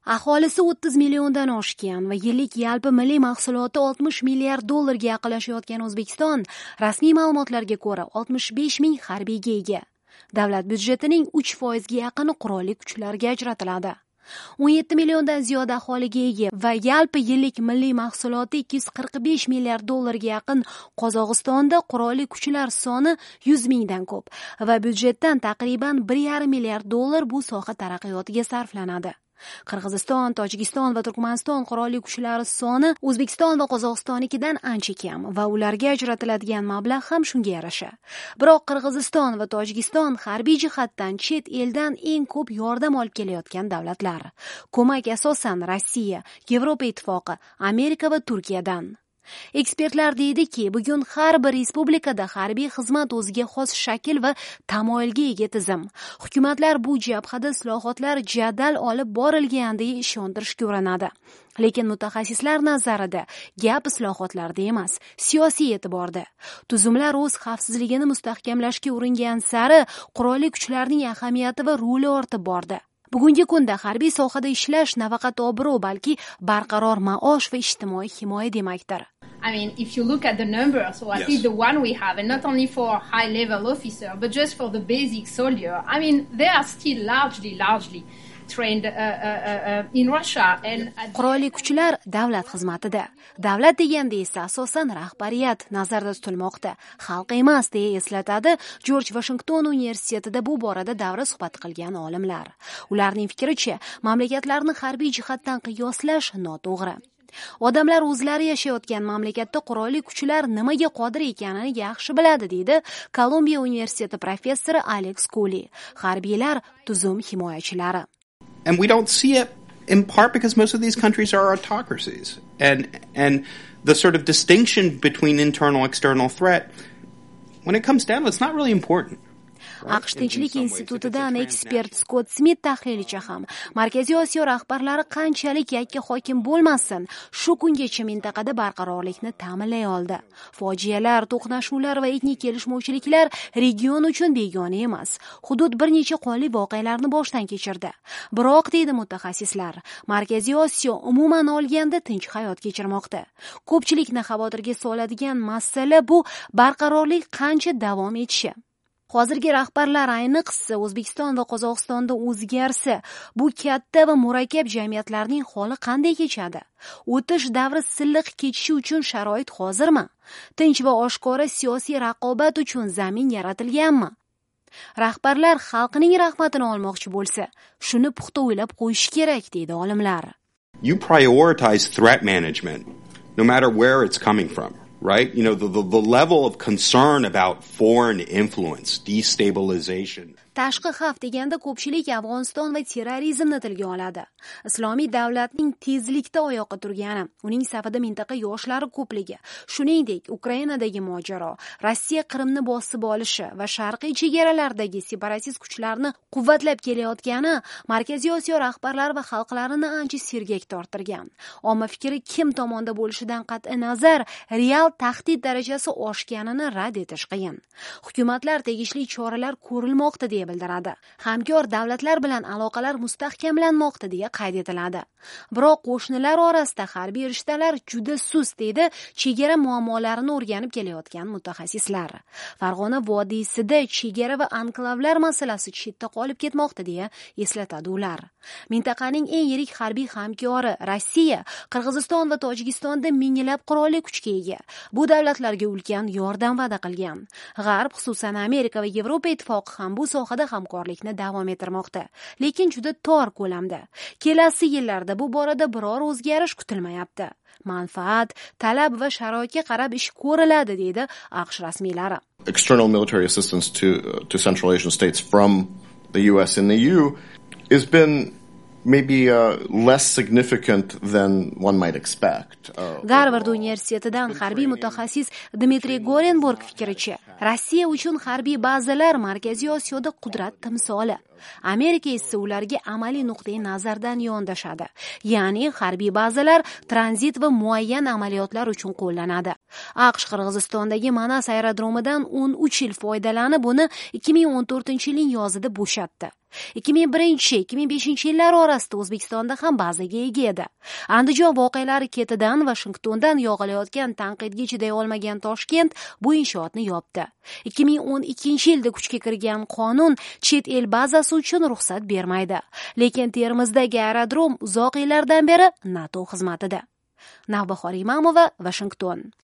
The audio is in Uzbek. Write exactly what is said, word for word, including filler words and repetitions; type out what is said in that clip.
Aholisi o'ttiz milliondan oshgan va yillik yalpi milliy mahsuloti oltmish milliard dollarga yaqinlashayotgan O'zbekiston rasmiy ma'lumotlarga ko'ra oltmish besh ming harbiyga ega. Davlat byudjetining uch foizga yaqini qurolli kuchlarga ajratiladi. o'n yetti milliondan ziyod aholiga ega va yalpi yillik milliy mahsuloti ikki yuz qirq besh milliard dollarga yaqin Qozog'istonda qurolli kuchlar soni yuz mingdan ko'p va byudjetdan taqriban bir yarim milliard dollar bu soha taraqqiyotiga sarflanadi. Qirg'iziston, Tojikiston va Turkmaniston qurolli kuchlari soni O'zbekiston va Qozog'istonnikidan ancha kam va ularga ajratiladigan mablag' ham shunga yarasha. Biroq Qirg'iziston va Tojikiston harbiy jihatdan chet eldan eng ko'p yordam olib kelayotgan davlatlar. Ko'mak asosan Rossiya, Yevropa Ittifoqi, Amerika va Turkiyadan. Ekspertlar deydiki, bugun har bir respublikada harbiy xizmat o'ziga xos shakl va tamoyilga ega tizim. Hukumatlar bu jabhada islohotlar jadal olib borilganiga ishontirishga urinadi. Lekin mutaxassislar nazarida gap islohotlarda emas, siyosiy e'tiborda. Tuzumlar o'z xavfsizligini mustahkamlashga uringan sari qurolli kuchlarning ahamiyati va roli ortib bordi. Bugungi kunda harbiy sohada ishlash nafaqat obro', balki barqaror maosh va ijtimoiy himoya demakdir. I mean, if you look at the numbers, or at yes. least the one we have, and not only for high-level officer, but just for the basic soldier, I mean, they are still largely, largely trained uh, uh, uh, in Russia. And qurolli kuchlar davlat xizmatida. Davlat deganda esa asosan rahbariyat nazarda tutilmoqda. Xalq emas, deya eslatadi Jorj Vashington universitetida bu borada davra suhbat qilgan olimlar. Ularning fikricha, mamlakatlarni harbiy jihatdan qiyoslash noto'g'ri. Odamlar o'zlari yashayotgan mamlakatda qurolli kuchlar nimaga qodir ekanini yaxshi biladi, deydi Kolumbiya universiteti professori Alex Cooley. Harbiylar tuzum himoyachilari. And we don't see it in part because most of these countries are autocracies. And and the sort of distinction between internal and external threat, when it comes down, it's not really important. AQSh Tinchlik institutidan ekspert Scott Smith tahlilchi ham Markaziy Osiyo rahbarlari qanchalik yakka hokim bo'lmasin, shu kungacha mintaqada barqarorlikni ta'minlay oldi. Fojialar, to'qnashuvlar va etnik kelishmovchiliklar region uchun begona emas. Hudud bir necha qonli voqealarni boshdan kechirdi. Biroq, deydi mutaxassislar, Markaziy Osiyo umuman olganda tinch hayot kechirmoqda. Ko'pchilikni xavotirga soladigan masala bu barqarorlik qancha davom etishi. Hozirgi rahbarlar ayniqsa O'zbekiston va Qozog'istonda o'zgarsa, bu katta va murakkab jamiyatlarning holi qanday kechadi? O'tish davri silliq kechishi uchun sharoit hozirmi? Tinch va oshkora siyosiy raqobat uchun zamin yaratilganmi? Rahbarlar xalqning rahmatini olmoqchi bo'lsa, shuni puxta o'ylab qo'yish kerak, deydi olimlar. You prioritize threat management no matter where it's coming from. Right? You know, the, the, the level of concern about foreign influence, destabilization. Tashqi xavf deganda ko'pchilik Afg'oniston va terrorizmni tilga oladi. Islomiy davlatning tezlikda oyoqqa turgani, uning safida mintaqa yoshlari ko'pligi, shuningdek Ukrainadagi mojaro, Rossiya Qrimni bosib olishi va sharqiy chegaralardagi separatist kuchlarni quvvatlab kelayotgani Markaziy Osiyo rahbarlari va xalqlarini ancha sergak torttirgan. Omma fikri kim tomonda bo'lishidan qat'i nazar, real tahdid darajasi oshganini rad etish qiyin. Hukumatlar tegishli choralar ko'rilmoqda deya bildiradi. Hamkor davlatlar bilan aloqalar mustahkamlanmoqda deya qayd etiladi. Biroq qo'shnilar orasida harbiy rishtalar juda sust, deydi chegara muammolarini o'rganib kelayotgan mutaxassislar. Farg'ona vodiysida chegara va anklavlar masalasi chetda qolib ketmoqda deya eslatadi ular. Mintaqaning eng yirik harbiy hamkori Rossiya, Qirg'iziston va Tojikistonda minglab qurolli kuchga ega. Bu davlatlarga ulkan yordam va'da qilgan. G'arb, xususan Amerika va Yevropa Ittifoqi ham bu sohada hamkorlikni davom ettirmoqda, lekin juda tor ko'lamda. Kelasi yillarda bu borada biror o'zgarish kutilmayapti. Manfaat, talab va sharoitga qarab ish ko'riladi, deydi AQSh rasmiylari. External military assistance to uh, to Central Asian states from the U S and the E U has been maybe uh, less significant than one might expect. Uh, Garvard universitetidan harbiy mutaxassis Dmitriy Gorenburg fikricha, Rossiya uchun harbiy bazalar Markaziy Osiyoda qudrat timsoli. Amerika esa ularga amaliy nuqtai nazardan yondashadi. Ya'ni harbiy bazalar tranzit va muayyan amaliyotlar uchun qo'llanadi. AQSh Qirg'izistondagi Manas aerodromidan o'n uch yil foydalanib, uni ikki ming o'n to'rtinchi yilning yozida bo'shatdi. ikki ming birinchi ikki ming beshinchi yillar orasida O'zbekistonda ham bazaga ega edi. Andijon voqealari ketidan Washingtondan yog'ilayotgan tanqidga chiday olmagan Toshkent bu inshootni yopdi. ikki ming o'n ikkinchi yilda kuchga kirgan qonun chet el bazasi uchun ruxsat bermaydi. Lekin Termizdagi aerodrom uzoq yillardan beri NATO xizmatida. Navbahor Imamova, Washington.